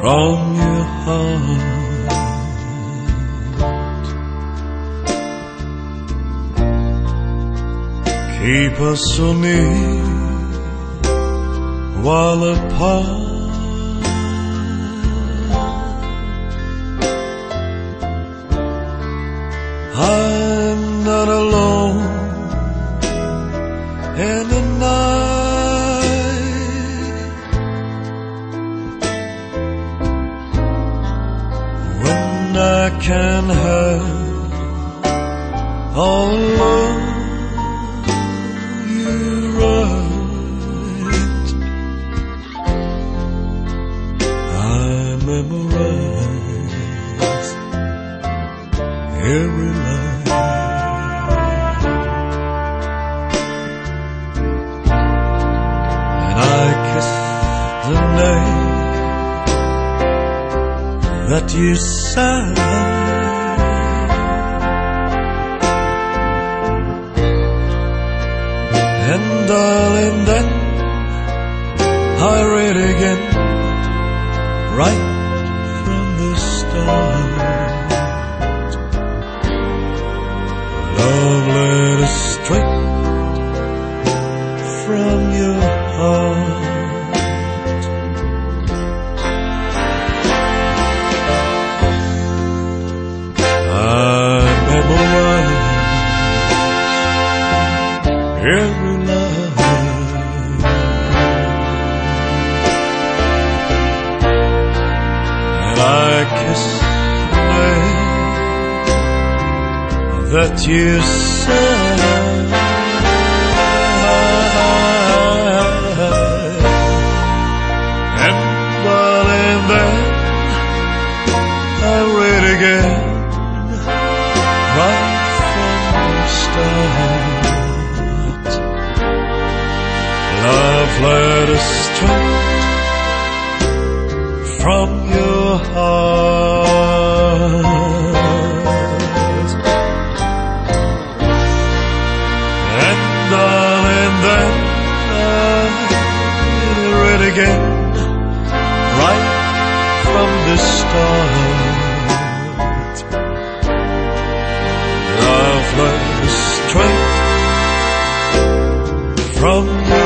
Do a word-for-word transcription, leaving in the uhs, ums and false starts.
from your heart. Keep us so near while apart. I'm not alone in the night when I can have all alone you right. I memorize every line. The name that you sang, and darling, then I read again right from the start. Love letter straight from your heart. Every line, and I kiss the name that you sang, and darling, then I read again right from the start. Love letter straight from your heart. And darling, then I read again right from the start. Love letter straight from your heart.